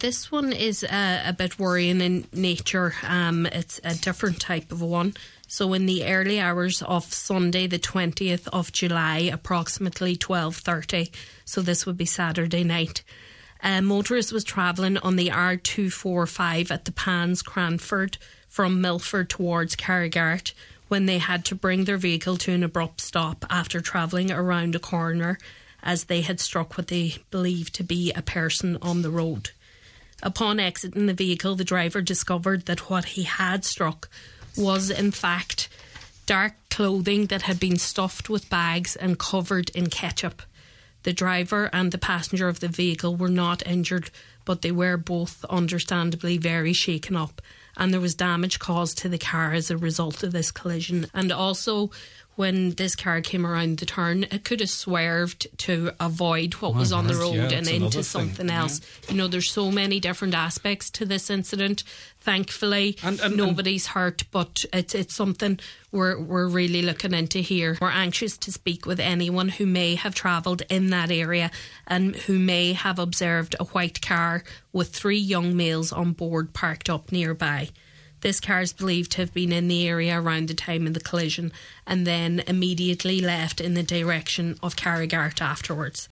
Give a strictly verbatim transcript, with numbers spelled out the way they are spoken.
This one is uh, a bit worrying in nature. Um, it's a different type of one. So in the early hours of Sunday, the twentieth of July, approximately twelve thirty, so this would be Saturday night, a motorist was travelling on the R two forty-five at the Pans Cranford from Milford towards Carrigart when they had to bring their vehicle to an abrupt stop after travelling around a corner as they had struck what they believed to be a person on the road. Upon exiting the vehicle, the driver discovered that what he had struck was in fact dark clothing that had been stuffed with bags and covered in ketchup. The driver and the passenger of the vehicle were not injured, but they were both understandably very shaken up, and there was damage caused to the car as a result of this collision. And also, when this car came around the turn, it could have swerved to avoid what Oh, was on the right, road yeah, and that's into another something thing, else. yeah. You know, there's so many different aspects to this incident. Thankfully, And- and- nobody's hurt, but it's it's something we're we're really looking into here. We're anxious to speak with anyone who may have travelled in that area and who may have observed a white car with three young males on board parked up nearby. This car is believed to have been in the area around the time of the collision and then immediately left in the direction of Carrigart afterwards.